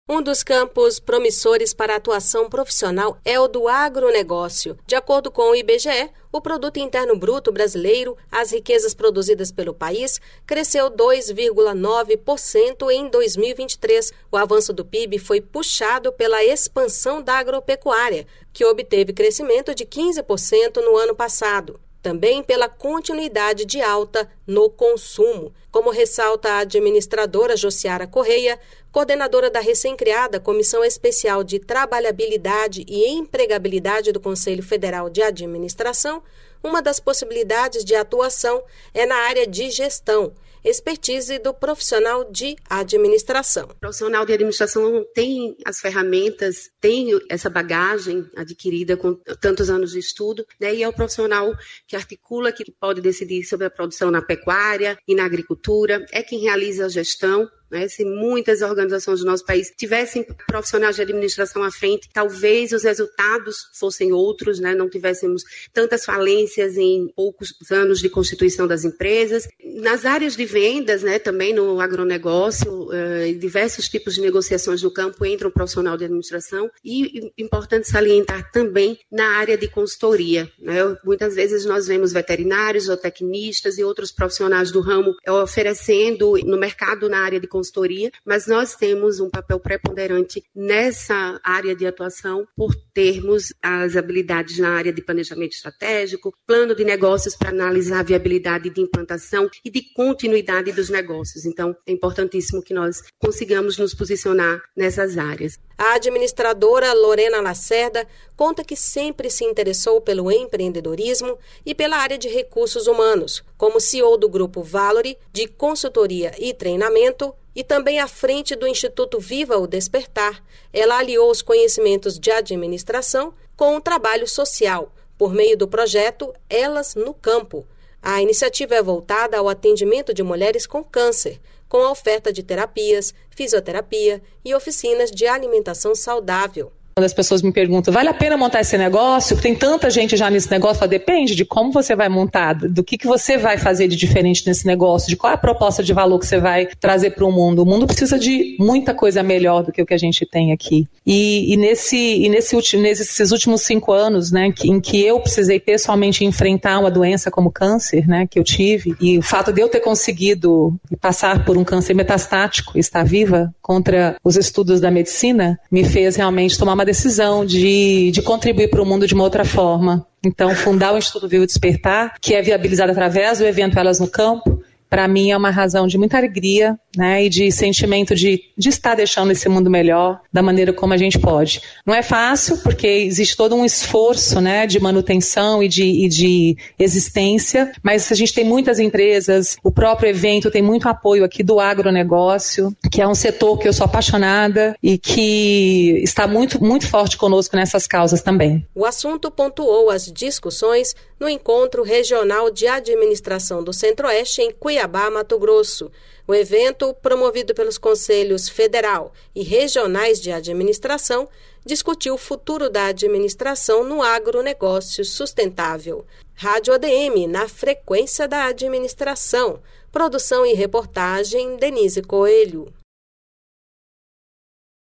Um dos campos promissores para a atuação profissional é o do agronegócio. De acordo com o IBGE, o Produto Interno Bruto brasileiro, as riquezas produzidas pelo país, cresceu 2,9% em 2023. O avanço do PIB foi puxado pela expansão da agropecuária, que obteve crescimento de 15% no ano passado. Também pela continuidade de alta no consumo, como ressalta a administradora Josiara Correia, coordenadora da recém-criada Comissão Especial de Trabalhabilidade e Empregabilidade do Conselho Federal de Administração. Uma das possibilidades de atuação é na área de gestão, expertise do profissional de administração. O profissional de administração tem as ferramentas, tem essa bagagem adquirida com tantos anos de estudo, né? E é o profissional que articula, que pode decidir sobre a produção na pecuária e na agricultura, é quem realiza a gestão. Se muitas organizações do nosso país tivessem profissionais de administração à frente, talvez os resultados fossem outros, não tivéssemos tantas falências em poucos anos de constituição das empresas. Nas áreas de vendas, também no agronegócio, diversos tipos de negociações no campo entra um profissional de administração e importante salientar também na área de consultoria. Muitas vezes nós vemos veterinários, zootecnistas e outros profissionais do ramo oferecendo no mercado na área de consultoria, mas nós temos um papel preponderante nessa área de atuação por termos as habilidades na área de planejamento estratégico, plano de negócios para analisar a viabilidade de implantação e de continuidade dos negócios. Então, é importantíssimo que nós consigamos nos posicionar nessas áreas. A administradora Lorena Lacerda conta que sempre se interessou pelo empreendedorismo e pela área de recursos humanos, como CEO do Grupo Valori, de consultoria e treinamento, e também à frente do Instituto Viva o Despertar. Ela aliou os conhecimentos de administração com o trabalho social, por meio do projeto Elas no Campo. A iniciativa é voltada ao atendimento de mulheres com câncer, com a oferta de terapias, fisioterapia e oficinas de alimentação saudável. Quando as pessoas me perguntam, vale a pena montar esse negócio? Tem tanta gente já nesse negócio. Depende de como você vai montar, do que você vai fazer de diferente nesse negócio, de qual é a proposta de valor que você vai trazer para o mundo. O mundo precisa de muita coisa melhor do que o que a gente tem aqui. Nesses últimos 5 anos, em que eu precisei pessoalmente enfrentar uma doença como câncer, que eu tive, e o fato de eu ter conseguido passar por um câncer metastático e estar viva contra os estudos da medicina, me fez realmente tomar uma decisão de contribuir para o mundo de uma outra forma. Então, fundar o Instituto Viva o Despertar, que é viabilizado através do evento Elas no Campo, para mim é uma razão de muita alegria, e de sentimento de estar deixando esse mundo melhor da maneira como a gente pode. Não é fácil, porque existe todo um esforço, de manutenção e de existência, mas a gente tem muitas empresas, o próprio evento tem muito apoio aqui do agronegócio, que é um setor que eu sou apaixonada e que está muito, muito forte conosco nessas causas também. O assunto pontuou as discussões no Encontro Regional de Administração do Centro-Oeste em Cuiabá, Mato Grosso. O evento, promovido pelos Conselhos Federal e Regionais de Administração, discutiu o futuro da administração no agronegócio sustentável. Rádio ADM, na frequência da administração. Produção e reportagem, Denise Coelho.